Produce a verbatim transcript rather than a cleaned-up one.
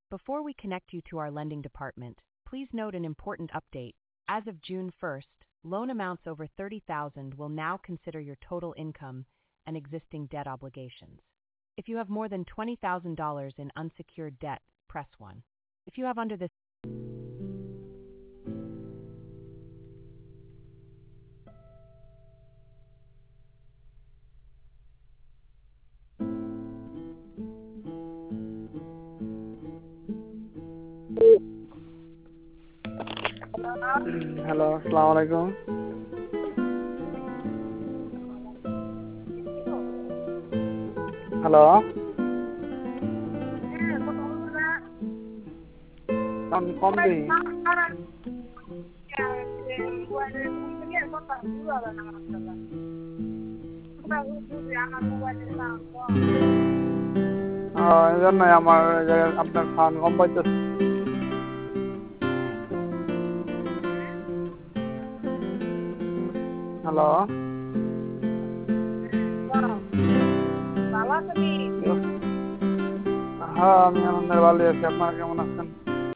Before we connect you to our lending department, please note an important update. As of June first, loan amounts over thirty thousand dollars will now consider your total income and existing debt obligations. If you have more than twenty thousand dollars in unsecured debt, press one. If you have under this hello, আসসালামু আলাইকুম। Hello, sound কম দিই। এই জন্যই আমার আপনার sound কম পাইতেছে। Hello, হ্যাঁ আমি আনন্দের ভালো আছি। আপনারা কেমন আছেন?